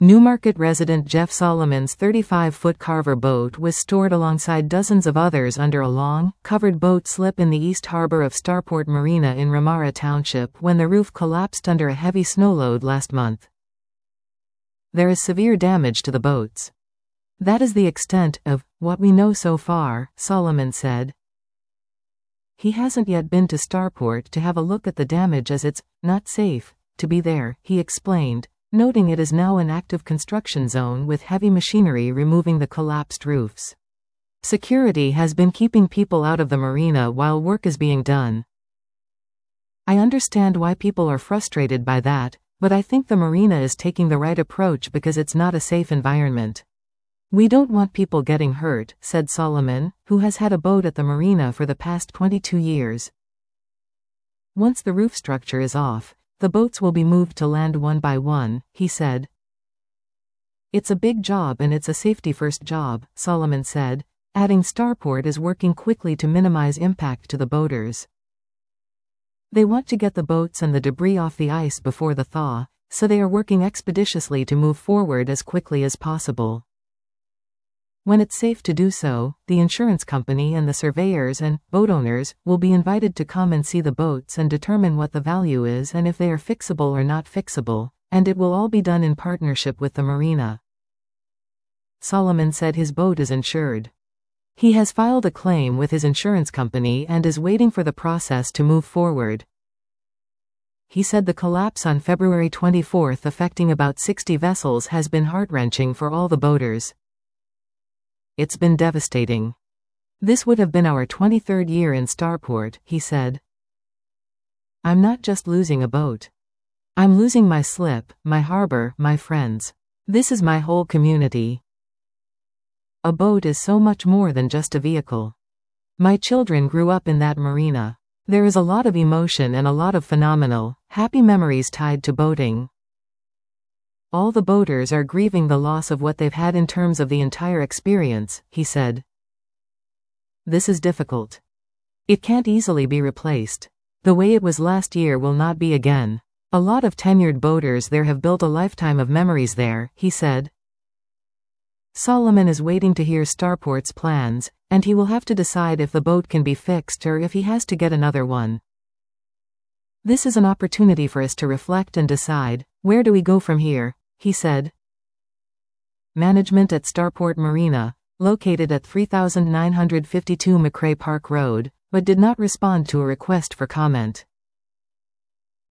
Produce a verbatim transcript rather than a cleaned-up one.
Newmarket resident Jeff Solomon's thirty-five-foot Carver boat was stored alongside dozens of others under a long, covered boat slip in the east harbor of Starport Marina in Ramara Township when the roof collapsed under a heavy snowload last month. There is severe damage to the boats. That is the extent of what we know so far, Solomon said. He hasn't yet been to Starport to have a look at the damage as it's not safe to be there, he explained, noting it is now an active construction zone with heavy machinery removing the collapsed roofs. Security has been keeping people out of the marina while work is being done. I understand why people are frustrated by that, but I think the marina is taking the right approach because it's not a safe environment. We don't want people getting hurt, said Solomon, who has had a boat at the marina for the past twenty-two years. Once the roof structure is off, the boats will be moved to land one by one, he said. It's a big job and it's a safety-first job, Solomon said, adding Starport is working quickly to minimize impact to the boaters. They want to get the boats and the debris off the ice before the thaw, so they are working expeditiously to move forward as quickly as possible. When it's safe to do so, the insurance company and the surveyors and boat owners will be invited to come and see the boats and determine what the value is and if they are fixable or not fixable, and it will all be done in partnership with the marina. Solomon said his boat is insured. He has filed a claim with his insurance company and is waiting for the process to move forward. He said the collapse on February twenty-fourth affecting about sixty vessels has been heart-wrenching for all the boaters. It's been devastating. This would have been our twenty-third year in Starport, he said. I'm not just losing a boat. I'm losing my slip, my harbor, my friends. This is my whole community. A boat is so much more than just a vehicle. My children grew up in that marina. There is a lot of emotion and a lot of phenomenal, happy memories tied to boating. All the boaters are grieving the loss of what they've had in terms of the entire experience, he said. This is difficult. It can't easily be replaced. The way it was last year will not be again. A lot of tenured boaters there have built a lifetime of memories there, he said. Solomon is waiting to hear Starport's plans, and he will have to decide if the boat can be fixed or if he has to get another one. This is an opportunity for us to reflect and decide, where do we go from here, he said. Management at Starport Marina, located at three thousand nine hundred fifty-two McRae Park Road, but did not respond to a request for comment.